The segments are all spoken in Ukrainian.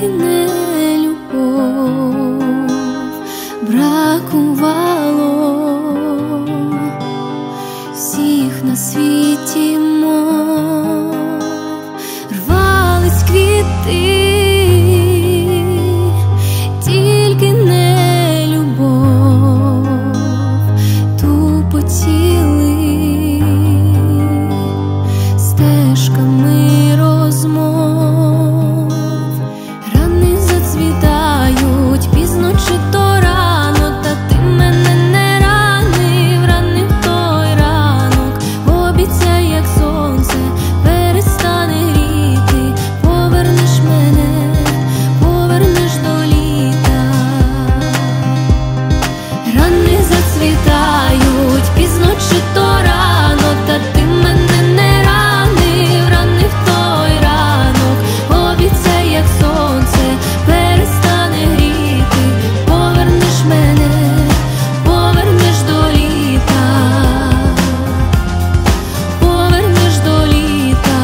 тільки не любов бракувало, всіх на світі мов рвались квіти, тільки не любов тупотіли стежками розмов. Рани зацвітають пізно чи то рано, та ти мене не ранив, ранив той ранок. Обіцяй, як сонце перестане гріти, повернеш мене, повернеш до літа. Рани зацвітають пізно чи то рано, та ти мене не ранив, ранив той ранок. Обіцяй, як сонце перестане гріти, повернеш мене, повернеш до літа, повернеш до літа.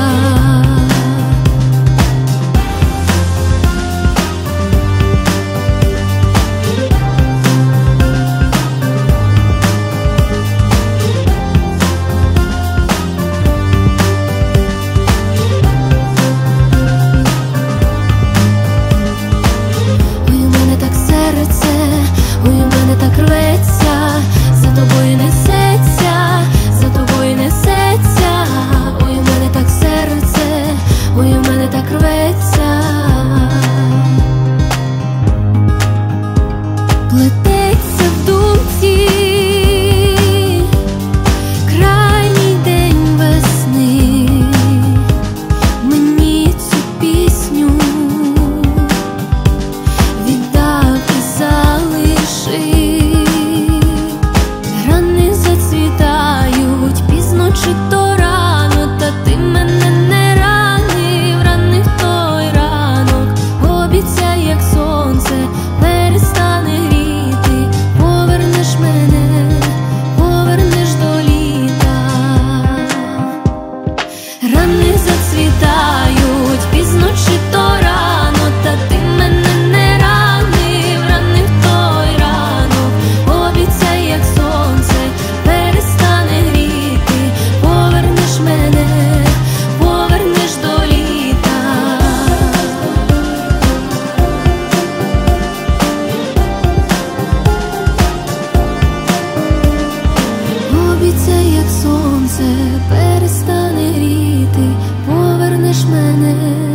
Ой, у мене так серце, ой, у мене так рветься, за тобою несеться, за тобою несеться. Ой, у мене так серце, ой, у мене так рветься, плететься в думці крайній день весни. Мені цю пісню віддав і залишив. Рани зацвітають пізно чи то рано, та ти мене не ранив, ранив той ранок. Обіцяй, як сонце перестане гріти, повернеш мене, повернеш до літа. Рани зацвітають пізно чи то рано, та ти мене не ранив, ранив той ранок. Обіцяй, як сонце перестане гріти, повернеш мене, повернеш до літа. Обіцяй, як сонце перестане гріти, повернеш мене.